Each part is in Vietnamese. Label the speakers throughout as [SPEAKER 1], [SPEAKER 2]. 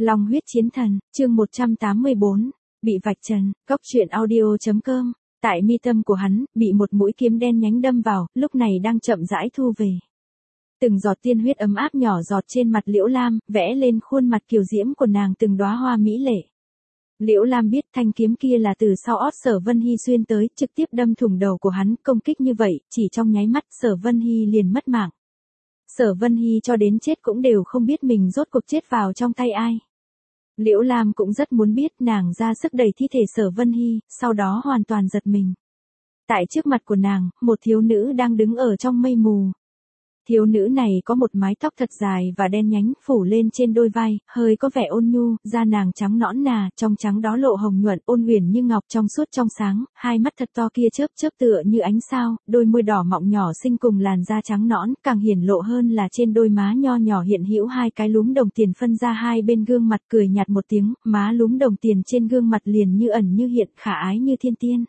[SPEAKER 1] Long huyết chiến thần, chương 184, bị vạch trần, Cốc truyện audio.com. Tại mi tâm của hắn, bị một mũi kiếm đen nhánh đâm vào, lúc này đang chậm rãi thu về. Từng giọt tiên huyết ấm áp nhỏ giọt trên mặt Liễu Lam, vẽ lên khuôn mặt kiều diễm của nàng từng đóa hoa mỹ lệ. Liễu Lam biết thanh kiếm kia là từ sau ót Sở Vân Hy xuyên tới, trực tiếp đâm thủng đầu của hắn, công kích như vậy, chỉ trong nháy mắt Sở Vân Hy liền mất mạng. Sở Vân Hy cho đến chết cũng đều không biết mình rốt cuộc chết vào trong tay ai. Liễu Lam cũng rất muốn biết, nàng ra sức đẩy thi thể Sở Vân Hy, sau đó hoàn toàn giật mình. Tại trước mặt của nàng, một thiếu nữ đang đứng ở trong mây mù. Thiếu nữ này có một mái tóc thật dài và đen nhánh phủ lên trên đôi vai, hơi có vẻ ôn nhu, da nàng trắng nõn nà, trong trắng đó lộ hồng nhuận ôn huyền như ngọc trong suốt trong sáng, hai mắt thật to kia chớp chớp tựa như ánh sao, đôi môi đỏ mọng nhỏ xinh cùng làn da trắng nõn, càng hiển lộ hơn là trên đôi má nho nhỏ hiện hữu hai cái lúm đồng tiền phân ra hai bên gương mặt, cười nhạt một tiếng, má lúm đồng tiền trên gương mặt liền như ẩn như hiện, khả ái như thiên tiên.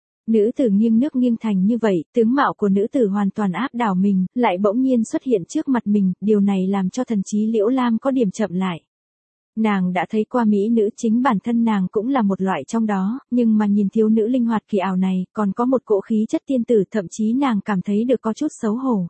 [SPEAKER 1] Nữ tử nghiêng nước nghiêng thành như vậy, tướng mạo của nữ tử hoàn toàn áp đảo mình, lại bỗng nhiên xuất hiện trước mặt mình, điều này làm cho thần trí Liễu Lam có điểm chậm lại. Nàng đã thấy qua mỹ nữ, chính bản thân nàng cũng là một loại trong đó, nhưng mà nhìn thiếu nữ linh hoạt kỳ ảo này, còn có một cỗ khí chất tiên tử, thậm chí nàng cảm thấy được có chút xấu hổ.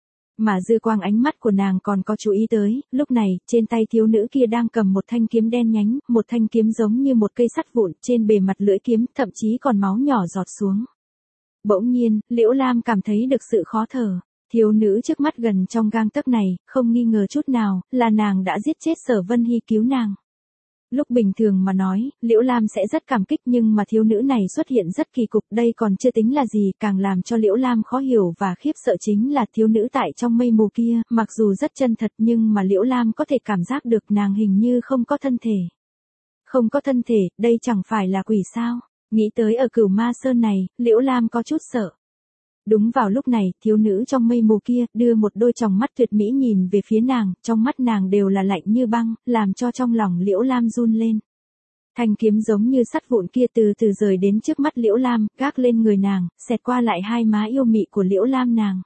[SPEAKER 1] Mà dư quang ánh mắt của nàng còn có chú ý tới, lúc này, trên tay thiếu nữ kia đang cầm một thanh kiếm đen nhánh, một thanh kiếm giống như một cây sắt vụn, trên bề mặt lưỡi kiếm, thậm chí còn máu nhỏ giọt xuống. Bỗng nhiên, Liễu Lam cảm thấy được sự khó thở. Thiếu nữ trước mắt gần trong gang tấc này, không nghi ngờ chút nào, là nàng đã giết chết Sở Vân Hy cứu nàng. Lúc bình thường mà nói, Liễu Lam sẽ rất cảm kích, nhưng mà thiếu nữ này xuất hiện rất kỳ cục, đây còn chưa tính là gì, càng làm cho Liễu Lam khó hiểu và khiếp sợ chính là thiếu nữ tại trong mây mù kia, mặc dù rất chân thật nhưng mà Liễu Lam có thể cảm giác được nàng hình như không có thân thể. Không có thân thể, đây chẳng phải là quỷ sao? Nghĩ tới ở Cửu Ma Sơn này, Liễu Lam có chút sợ. Đúng vào lúc này, thiếu nữ trong mây mù kia, đưa một đôi tròng mắt tuyệt mỹ nhìn về phía nàng, trong mắt nàng đều là lạnh như băng, làm cho trong lòng Liễu Lam run lên. Thanh kiếm giống như sắt vụn kia từ từ rời đến trước mắt Liễu Lam, gác lên người nàng, xẹt qua lại hai má yêu mị của Liễu Lam nàng.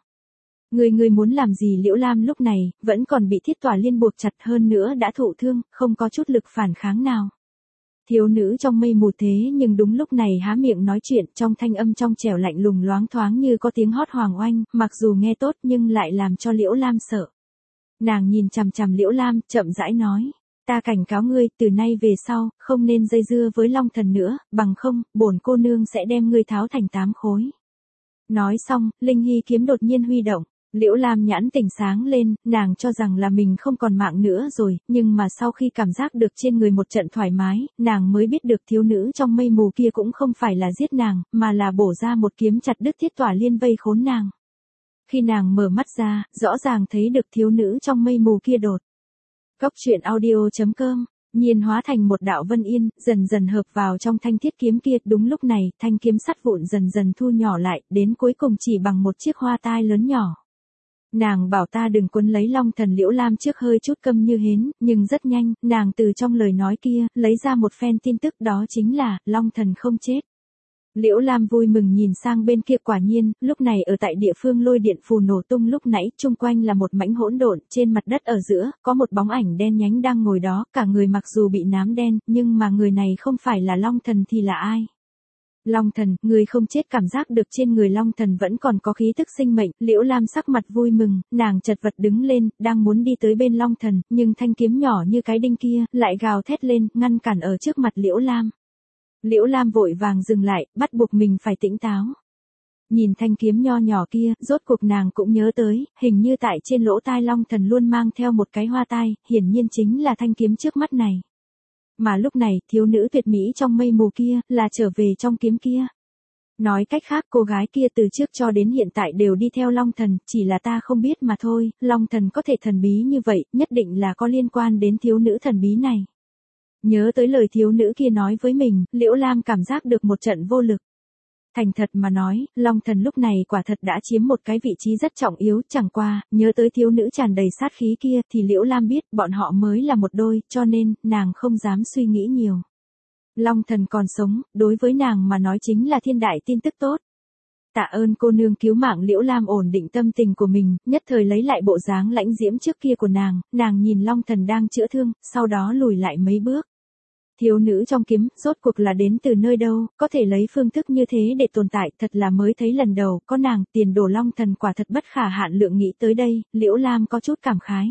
[SPEAKER 1] Người muốn làm gì? Liễu Lam lúc này, vẫn còn bị thiết tỏa liên buộc chặt, hơn nữa đã thụ thương, không có chút lực phản kháng nào. Thiếu nữ trong mây mù thế nhưng đúng lúc này há miệng nói chuyện, trong thanh âm trong trẻo lạnh lùng loáng thoáng như có tiếng hót hoàng oanh, mặc dù nghe tốt nhưng lại làm cho Liễu Lam sợ. Nàng nhìn chằm chằm Liễu Lam, chậm rãi nói, ta cảnh cáo ngươi, từ nay về sau, không nên dây dưa với Long Thần nữa, bằng không, bổn cô nương sẽ đem ngươi tháo thành 8 khối. Nói xong, Linh Hy kiếm đột nhiên huy động. Liễu Lam nhãn tỉnh sáng lên, nàng cho rằng là mình không còn mạng nữa rồi, nhưng mà sau khi cảm giác được trên người một trận thoải mái, nàng mới biết được thiếu nữ trong mây mù kia cũng không phải là giết nàng, mà là bổ ra một kiếm chặt đứt thiết tỏa liên vây khốn nàng. Khi nàng mở mắt ra, rõ ràng thấy được thiếu nữ trong mây mù kia đột. Cốc truyện audio.com. Nhiên hóa thành một đạo vân yên, dần dần hợp vào trong thanh thiết kiếm kia, đúng lúc này, thanh kiếm sắt vụn dần dần thu nhỏ lại, đến cuối cùng chỉ bằng một chiếc hoa tai lớn nhỏ. Nàng bảo ta đừng quấn lấy Long Thần. Liễu Lam trước hơi chút câm như hến, nhưng rất nhanh, nàng từ trong lời nói kia, lấy ra một phen tin tức, đó chính là, Long Thần không chết. Liễu Lam vui mừng nhìn sang bên kia, quả nhiên, lúc này ở tại địa phương lôi điện phù nổ tung lúc nãy, chung quanh là một mảnh hỗn độn, trên mặt đất ở giữa, có một bóng ảnh đen nhánh đang ngồi đó, cả người mặc dù bị nám đen, nhưng mà người này không phải là Long Thần thì là ai? Long Thần, người không chết. Cảm giác được trên người Long Thần vẫn còn có khí tức sinh mệnh, Liễu Lam sắc mặt vui mừng, nàng chật vật đứng lên, đang muốn đi tới bên Long Thần, nhưng thanh kiếm nhỏ như cái đinh kia, lại gào thét lên, ngăn cản ở trước mặt Liễu Lam. Liễu Lam vội vàng dừng lại, bắt buộc mình phải tỉnh táo. Nhìn thanh kiếm nho nhỏ kia, rốt cuộc nàng cũng nhớ tới, hình như tại trên lỗ tai Long Thần luôn mang theo một cái hoa tai, hiển nhiên chính là thanh kiếm trước mắt này. Mà lúc này, thiếu nữ tuyệt mỹ trong mây mù kia, là trở về trong kiếm kia. Nói cách khác, cô gái kia từ trước cho đến hiện tại đều đi theo Long Thần, chỉ là ta không biết mà thôi. Long Thần có thể thần bí như vậy, nhất định là có liên quan đến thiếu nữ thần bí này. Nhớ tới lời thiếu nữ kia nói với mình, Liễu Lam cảm giác được một trận vô lực. Thành thật mà nói, Long Thần lúc này quả thật đã chiếm một cái vị trí rất trọng yếu, chẳng qua, nhớ tới thiếu nữ tràn đầy sát khí kia, thì Liễu Lam biết, bọn họ mới là một đôi, cho nên, nàng không dám suy nghĩ nhiều. Long Thần còn sống, đối với nàng mà nói chính là thiên đại tin tức tốt. Tạ ơn cô nương cứu mạng. Liễu Lam ổn định tâm tình của mình, nhất thời lấy lại bộ dáng lãnh diễm trước kia của nàng nhìn Long Thần đang chữa thương, sau đó lùi lại mấy bước. Thiếu nữ trong kiếm, rốt cuộc là đến từ nơi đâu, có thể lấy phương thức như thế để tồn tại, thật là mới thấy lần đầu, có nàng, tiền đồ Long Thần quả thật bất khả hạn lượng. Nghĩ tới đây, Liễu Lam có chút cảm khái.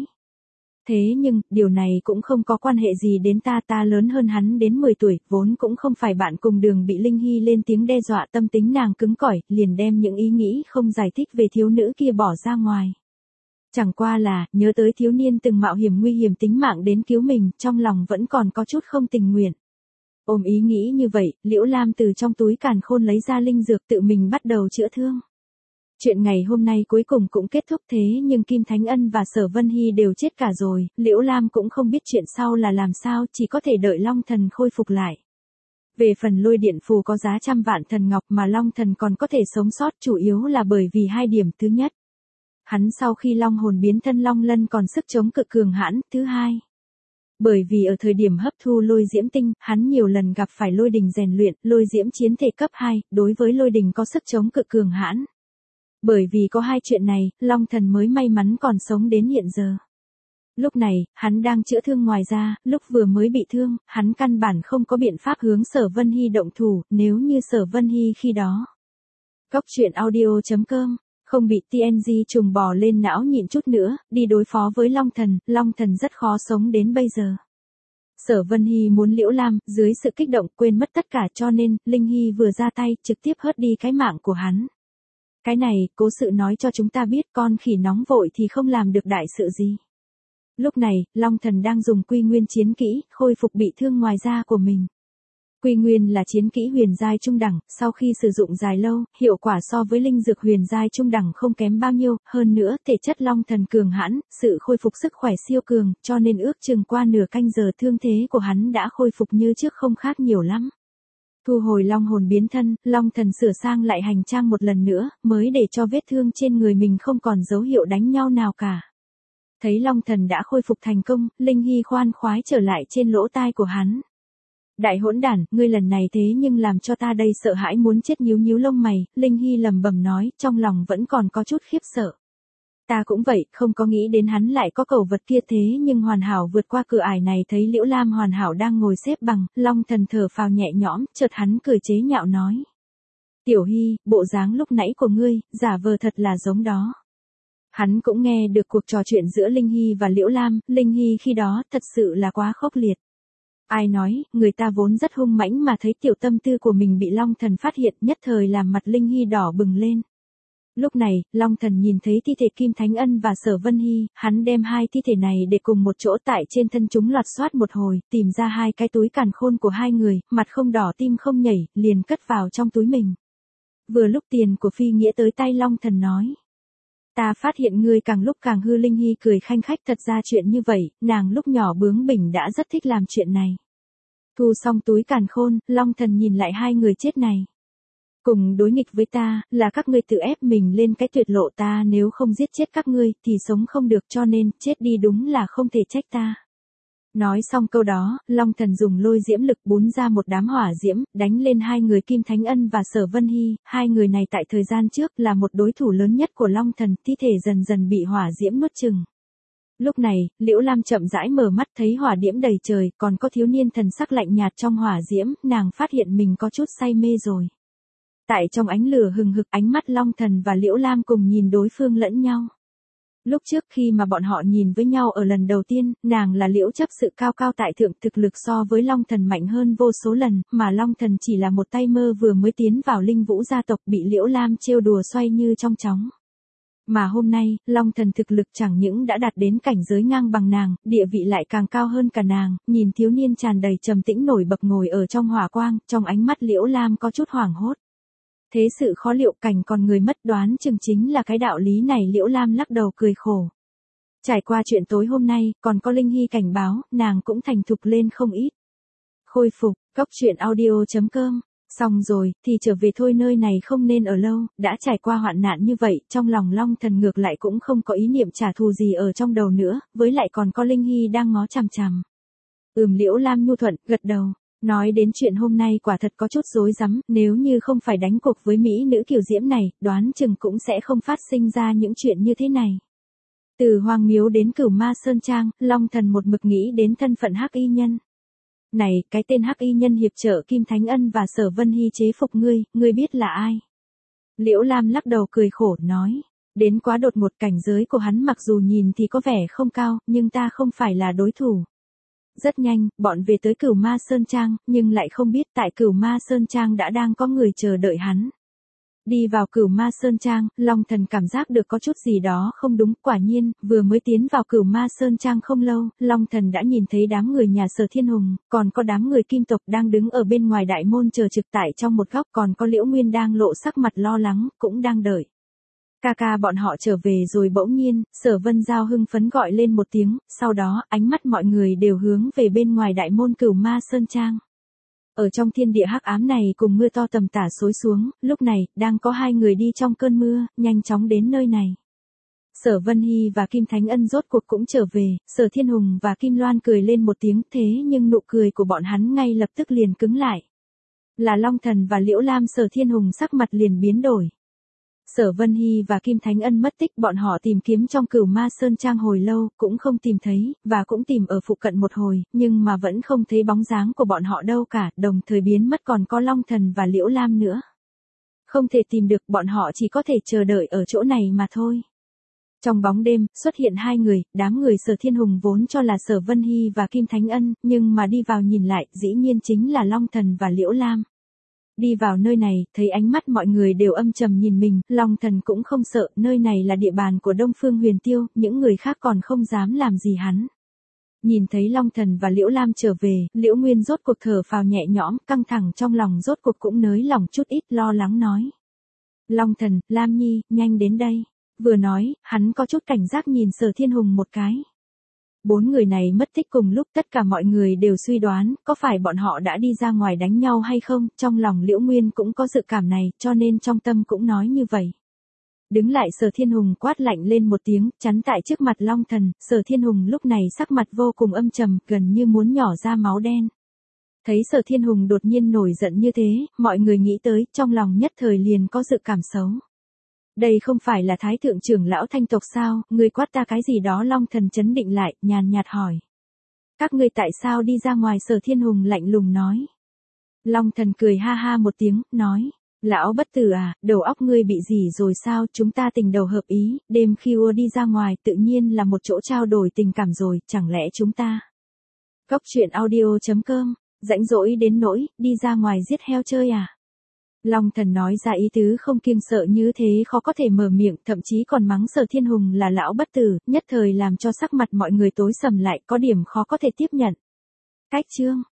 [SPEAKER 1] Thế nhưng, điều này cũng không có quan hệ gì đến ta lớn hơn hắn đến 10 tuổi, vốn cũng không phải bạn cùng đường. Bị Linh Hy lên tiếng đe dọa, tâm tính nàng cứng cỏi, liền đem những ý nghĩ không giải thích về thiếu nữ kia bỏ ra ngoài. Chẳng qua là, nhớ tới thiếu niên từng mạo hiểm nguy hiểm tính mạng đến cứu mình, trong lòng vẫn còn có chút không tình nguyện. Ôm ý nghĩ như vậy, Liễu Lam từ trong túi càn khôn lấy ra linh dược tự mình bắt đầu chữa thương. Chuyện ngày hôm nay cuối cùng cũng kết thúc, thế nhưng Kim Thánh Ân và Sở Vân Hy đều chết cả rồi, Liễu Lam cũng không biết chuyện sau là làm sao, chỉ có thể đợi Long Thần khôi phục lại. Về phần lôi điện phù có giá trăm vạn thần ngọc mà Long Thần còn có thể sống sót chủ yếu là bởi vì hai điểm. Thứ nhất, hắn sau khi long hồn biến thân Long Lân còn sức chống cự cường hãn. Thứ hai, bởi vì ở thời điểm hấp thu lôi diễm tinh, hắn nhiều lần gặp phải lôi đình rèn luyện, lôi diễm chiến thể cấp 2, đối với lôi đình có sức chống cự cường hãn. Bởi vì có hai chuyện này, Long Thần mới may mắn còn sống đến hiện giờ. Lúc này, hắn đang chữa thương, ngoài ra, lúc vừa mới bị thương, hắn căn bản không có biện pháp hướng Sở Vân Hy động thủ, nếu như Sở Vân Hy khi đó. Cóc truyện audio.com, không bị TNG trùng bò lên não nhịn chút nữa, đi đối phó với Long Thần rất khó sống đến bây giờ. Sở Vân Hy muốn Liễu Lam, dưới sự kích động quên mất tất cả, cho nên, Linh Hy vừa ra tay, trực tiếp hớt đi cái mạng của hắn. Cái này, cố sự nói cho chúng ta biết con khỉ nóng vội thì không làm được đại sự gì. Lúc này, Long Thần đang dùng quy nguyên chiến kỹ, khôi phục bị thương ngoài da của mình. Quy nguyên là chiến kỹ huyền giai trung đẳng, sau khi sử dụng dài lâu, hiệu quả so với linh dược huyền giai trung đẳng không kém bao nhiêu, hơn nữa, thể chất Long Thần cường hãn, sự khôi phục sức khỏe siêu cường, cho nên ước chừng qua nửa canh giờ thương thế của hắn đã khôi phục như trước không khác nhiều lắm. Thu hồi long hồn biến thân, Long Thần sửa sang lại hành trang một lần nữa, mới để cho vết thương trên người mình không còn dấu hiệu đánh nhau nào cả. Thấy Long Thần đã khôi phục thành công, Linh Hy khoan khoái trở lại trên lỗ tai của hắn. Đại hỗn đản, ngươi lần này thế nhưng làm cho ta đây sợ hãi muốn chết. Nhíu nhíu lông mày, Linh Hy lẩm bẩm nói, trong lòng vẫn còn có chút khiếp sợ. Ta cũng vậy, không có nghĩ đến hắn lại có cẩu vật kia, thế nhưng hoàn hảo vượt qua cửa ải này. Thấy Liễu Lam hoàn hảo đang ngồi xếp bằng, Long Thần thở phào nhẹ nhõm, chợt hắn cười chế nhạo nói. Tiểu Hy, bộ dáng lúc nãy của ngươi, giả vờ thật là giống đó. Hắn cũng nghe được cuộc trò chuyện giữa Linh Hy và Liễu Lam, Linh Hy khi đó thật sự là quá khốc liệt. Ai nói, người ta vốn rất hung mãnh mà thấy tiểu tâm tư của mình bị Long Thần phát hiện, nhất thời làm mặt Linh Hy đỏ bừng lên. Lúc này, Long Thần nhìn thấy thi thể Kim Thánh Ân và Sở Vân Hy, hắn đem hai thi thể này để cùng một chỗ tại trên thân chúng loạt soát một hồi, tìm ra hai cái túi càn khôn của hai người, mặt không đỏ tim không nhảy, liền cất vào trong túi mình. Vừa lúc tiền của Phi Nghĩa tới tay, Long Thần nói. Ta phát hiện ngươi càng lúc càng hư. Linh Hy cười khanh khách, thật ra chuyện như vậy, nàng lúc nhỏ bướng bỉnh đã rất thích làm chuyện này. Thu xong túi càn khôn, Long Thần nhìn lại hai người chết này. Cùng đối nghịch với ta, là các ngươi tự ép mình lên cái tuyệt lộ, ta nếu không giết chết các ngươi, thì sống không được, cho nên, chết đi đúng là không thể trách ta. Nói xong câu đó, Long Thần dùng lôi diễm lực bún ra một đám hỏa diễm, đánh lên hai người Kim Thánh Ân và Sở Vân Hy. Hai người này tại thời gian trước là một đối thủ lớn nhất của Long Thần, thi thể dần dần bị hỏa diễm nuốt chừng. Lúc này, Liễu Lam chậm rãi mở mắt, thấy hỏa diễm đầy trời, còn có thiếu niên thần sắc lạnh nhạt trong hỏa diễm, nàng phát hiện mình có chút say mê rồi. Tại trong ánh lửa hừng hực, ánh mắt Long Thần và Liễu Lam cùng nhìn đối phương lẫn nhau. Lúc trước khi mà bọn họ nhìn với nhau ở lần đầu tiên, nàng là Liễu chấp sự cao cao tại thượng, thực lực so với Long Thần mạnh hơn vô số lần, mà Long Thần chỉ là một tay mơ vừa mới tiến vào Linh Vũ gia tộc, bị Liễu Lam trêu đùa xoay như trong chóng. Mà hôm nay, Long Thần thực lực chẳng những đã đạt đến cảnh giới ngang bằng nàng, địa vị lại càng cao hơn cả nàng, nhìn thiếu niên tràn đầy trầm tĩnh nổi bật ngồi ở trong hỏa quang, trong ánh mắt Liễu Lam có chút hoảng hốt. Thế sự khó liệu, cảnh còn người mất, đoán chừng chính là cái đạo lý này. Liễu Lam lắc đầu cười khổ. Trải qua chuyện tối hôm nay, còn có Linh Hy cảnh báo, nàng cũng thành thục lên không ít. Khôi phục, cóc truyện audio.com. Xong rồi, thì trở về thôi, nơi này không nên ở lâu, đã trải qua hoạn nạn như vậy, trong lòng Long Thần ngược lại cũng không có ý niệm trả thù gì ở trong đầu nữa, với lại còn có Linh Hy đang ngó chằm chằm. Liễu Lam nhu thuận, gật đầu. Nói đến chuyện hôm nay quả thật có chút rối rắm, nếu như không phải đánh cuộc với mỹ nữ Kiều Diễm này, đoán chừng cũng sẽ không phát sinh ra những chuyện như thế này. Từ Hoàng Miếu đến Cửu Ma Sơn Trang, Long Thần một mực nghĩ đến thân phận Hắc Y Nhân. Này, cái tên Hắc Y Nhân hiệp trợ Kim Thánh Ân và Sở Vân Hy chế phục ngươi biết là ai? Liễu Lam lắc đầu cười khổ, nói. Đến quá đột ngột, cảnh giới của hắn mặc dù nhìn thì có vẻ không cao, nhưng ta không phải là đối thủ. Rất nhanh, bọn về tới Cửu Ma Sơn Trang, nhưng lại không biết tại Cửu Ma Sơn Trang đã đang có người chờ đợi hắn. Đi vào Cửu Ma Sơn Trang, Long Thần cảm giác được có chút gì đó không đúng, quả nhiên, vừa mới tiến vào Cửu Ma Sơn Trang không lâu, Long Thần đã nhìn thấy đám người nhà Sở Thiên Hùng, còn có đám người Kim tộc đang đứng ở bên ngoài đại môn chờ trực tại trong một góc, còn có Liễu Nguyên đang lộ sắc mặt lo lắng, cũng đang đợi. Ca ca bọn họ trở về rồi. Bỗng nhiên, Sở Vân Giao hưng phấn gọi lên một tiếng, sau đó, ánh mắt mọi người đều hướng về bên ngoài đại môn Cửu Ma Sơn Trang. Ở trong thiên địa hắc ám này cùng mưa to tầm tả xối xuống, lúc này, đang có hai người đi trong cơn mưa, nhanh chóng đến nơi này. Sở Vân Hy và Kim Thánh Ân rốt cuộc cũng trở về, Sở Thiên Hùng và Kim Loan cười lên một tiếng, thế nhưng nụ cười của bọn hắn ngay lập tức liền cứng lại. Là Long Thần và Liễu Lam. Sở Thiên Hùng sắc mặt liền biến đổi. Sở Vân Hy và Kim Thánh Ân mất tích, bọn họ tìm kiếm trong Cửu Ma Sơn Trang hồi lâu, cũng không tìm thấy, và cũng tìm ở phụ cận một hồi, nhưng mà vẫn không thấy bóng dáng của bọn họ đâu cả, đồng thời biến mất còn có Long Thần và Liễu Lam nữa. Không thể tìm được, bọn họ chỉ có thể chờ đợi ở chỗ này mà thôi. Trong bóng đêm, xuất hiện hai người, đám người Sở Thiên Hùng vốn cho là Sở Vân Hy và Kim Thánh Ân, nhưng mà đi vào nhìn lại, dĩ nhiên chính là Long Thần và Liễu Lam. Đi vào nơi này, thấy ánh mắt mọi người đều âm trầm nhìn mình, Long Thần cũng không sợ, nơi này là địa bàn của Đông Phương Huyền Tiêu, những người khác còn không dám làm gì hắn. Nhìn thấy Long Thần và Liễu Lam trở về, Liễu Nguyên rốt cuộc thở phào nhẹ nhõm, căng thẳng trong lòng rốt cuộc cũng nới lỏng chút ít, lo lắng nói. Long Thần, Lam Nhi, nhanh đến đây. Vừa nói, hắn có chút cảnh giác nhìn Sở Thiên Hùng một cái. 4 người này mất tích cùng lúc, tất cả mọi người đều suy đoán, có phải bọn họ đã đi ra ngoài đánh nhau hay không, trong lòng Liễu Nguyên cũng có dự cảm này, cho nên trong tâm cũng nói như vậy. Đứng lại. Sở Thiên Hùng quát lạnh lên một tiếng, chắn tại trước mặt Long Thần. Sở Thiên Hùng lúc này sắc mặt vô cùng âm trầm, gần như muốn nhỏ ra máu đen. Thấy Sở Thiên Hùng đột nhiên nổi giận như thế, mọi người nghĩ tới, trong lòng nhất thời liền có dự cảm xấu. Đây không phải là Thái thượng trưởng lão Thanh tộc sao, ngươi quát ta cái gì đó? Long Thần trấn định lại, nhàn nhạt hỏi. Các ngươi tại sao đi ra ngoài? Sở Thiên Hùng lạnh lùng nói. Long Thần cười ha ha một tiếng, nói. Lão bất tử à, đầu óc ngươi bị gì rồi sao? Chúng ta tình đầu hợp ý, đêm khi đi ra ngoài tự nhiên là một chỗ trao đổi tình cảm rồi, chẳng lẽ chúng ta. Góc truyện audio.com, rãnh rỗi đến nỗi, đi ra ngoài giết heo chơi à? Long Thần nói ra ý tứ không kiêng sợ như thế khó có thể mở miệng, thậm chí còn mắng Sở Thiên Hùng là lão bất tử, nhất thời làm cho sắc mặt mọi người tối sầm lại, có điểm khó có thể tiếp nhận. Cách chương